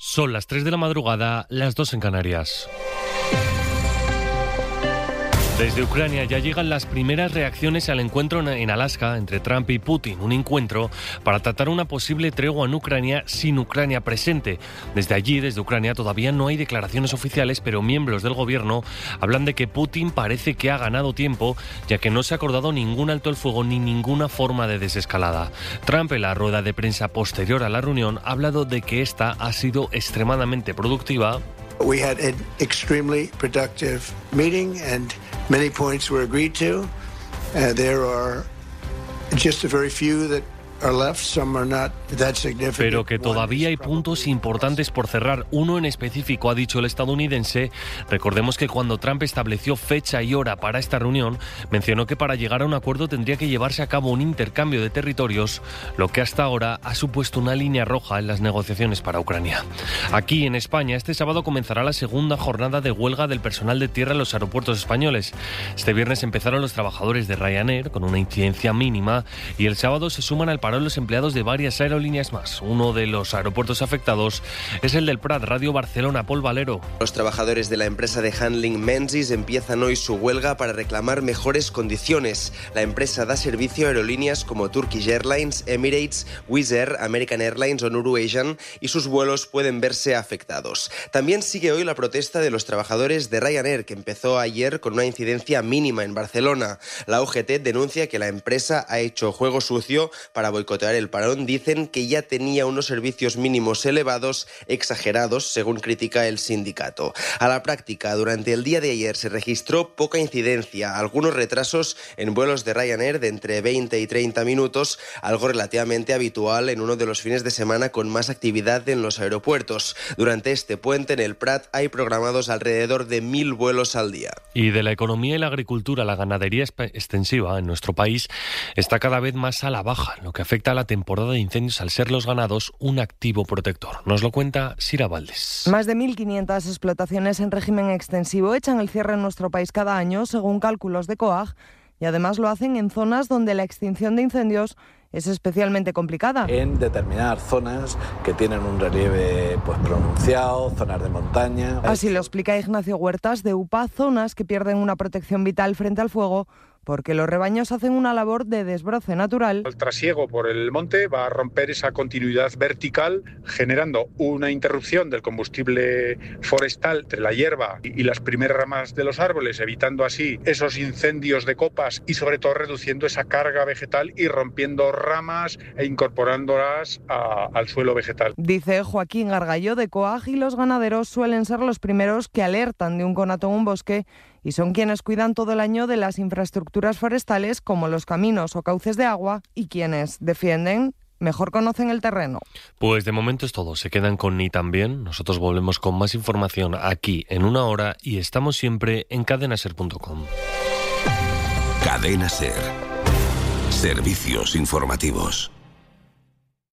Son las 3 de la madrugada, las 2 en Canarias. Desde Ucrania ya llegan las primeras reacciones al encuentro en Alaska entre Trump y Putin, un encuentro para tratar una posible tregua en Ucrania sin Ucrania presente. Desde allí, desde Ucrania, todavía no hay declaraciones oficiales, pero miembros del gobierno hablan de que Putin parece que ha ganado tiempo, ya que no se ha acordado ningún alto el fuego ni ninguna forma de desescalada. Trump, en la rueda de prensa posterior a la reunión, ha hablado de que esta ha sido extremadamente productiva. We had an extremely productive meeting and many points were agreed to. There are just a very few that are left, some are not that significant. Pero que todavía hay puntos importantes por cerrar. Uno en específico, ha dicho el estadounidense. Recordemos que cuando Trump estableció fecha y hora para esta reunión, mencionó que para llegar a un acuerdo tendría que llevarse a cabo un intercambio de territorios, lo que hasta ahora ha supuesto una línea roja en las negociaciones para Ucrania. Aquí en España, este sábado comenzará la segunda jornada de huelga del personal de tierra en los aeropuertos españoles. Este viernes empezaron los trabajadores de Ryanair con una incidencia mínima y el sábado se suman al paro los empleados de varias aerolíneas más. Uno de los aeropuertos afectados es el del Prat. Radio Barcelona, Pol Valero. Los trabajadores de la empresa de handling Menzies empiezan hoy su huelga para reclamar mejores condiciones. La empresa da servicio a aerolíneas como Turkish Airlines, Emirates, Wizz Air, American Airlines o Norwegian y sus vuelos pueden verse afectados. También sigue hoy la protesta de los trabajadores de Ryanair, que empezó ayer con una incidencia mínima en Barcelona. La UGT denuncia que la empresa ha hecho juego sucio para boicotear el parón. Dicen que ya tenía unos servicios mínimos elevados, exagerados, según critica el sindicato. A la práctica, durante el día de ayer se registró poca incidencia, algunos retrasos en vuelos de Ryanair de entre 20 y 30 minutos, algo relativamente habitual en uno de los fines de semana con más actividad en los aeropuertos. Durante este puente en el Prat hay programados alrededor de 1.000 vuelos al día. Y de la economía y la agricultura, la ganadería extensiva en nuestro país está cada vez más a la baja, lo que afecta a la temporada de incendios al ser los ganados un activo protector. Nos lo cuenta Sira Valdés. Más de 1.500 explotaciones en régimen extensivo echan el cierre en nuestro país cada año, según cálculos de COAG, y además lo hacen en zonas donde la extinción de incendios es especialmente complicada. En determinadas zonas que tienen un relieve pronunciado, zonas de montaña. Así lo explica Ignacio Huertas de UPA, zonas que pierden una protección vital frente al fuego, porque los rebaños hacen una labor de desbroce natural. El trasiego por el monte va a romper esa continuidad vertical, generando una interrupción del combustible forestal entre la hierba y las primeras ramas de los árboles, evitando así esos incendios de copas y sobre todo reduciendo esa carga vegetal y rompiendo ramas e incorporándolas al suelo vegetal. Dice Joaquín Gargallo de COAG, y los ganaderos suelen ser los primeros que alertan de un conato en un bosque y son quienes cuidan todo el año de las infraestructuras forestales como los caminos o cauces de agua y quienes defienden mejor conocen el terreno. Pues de momento es todo. Se quedan con Ni También. Nosotros volvemos con más información aquí en una hora y estamos siempre en cadenaser.com. Cadena Ser. Servicios informativos.